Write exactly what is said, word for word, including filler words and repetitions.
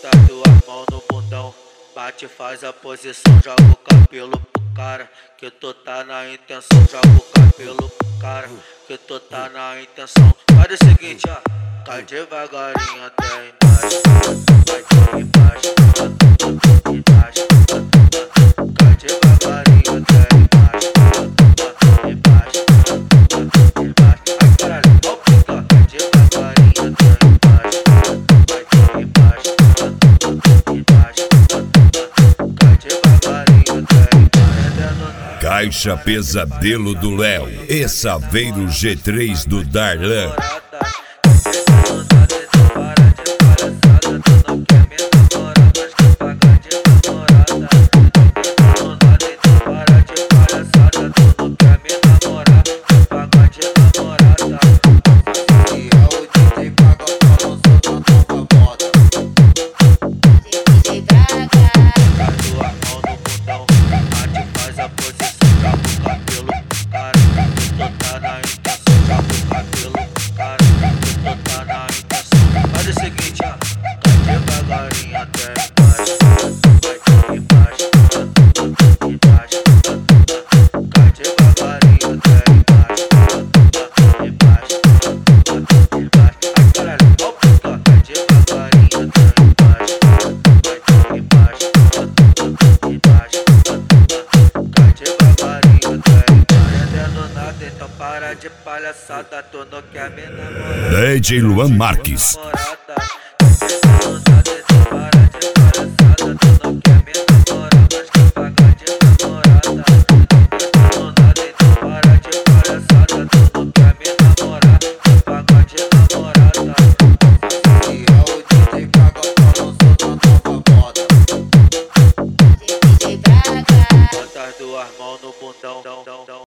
Bota as duas mãos no bundão, bate, faz a posição, joga o cabelo pro cara, que tu tá na intenção, joga o cabelo pro cara, que tu tá na intenção. Faz o seguinte, ó, cai devagarinho até embaixo, vai por embaixo, embaixo, cai devagarinho até embaixo, embaixo, embaixo. Ai caralho, ó, pica, cai devagarinho até embaixo, vai por embaixo, embaixo, cai devagarinho até embaixo. Caixa Pesadelo do Léo e Saveiro G três do Darlan. Então para de palhaçada, tu não quer me namorar. D J Luan Marques. Bota as duas mãos no bundão.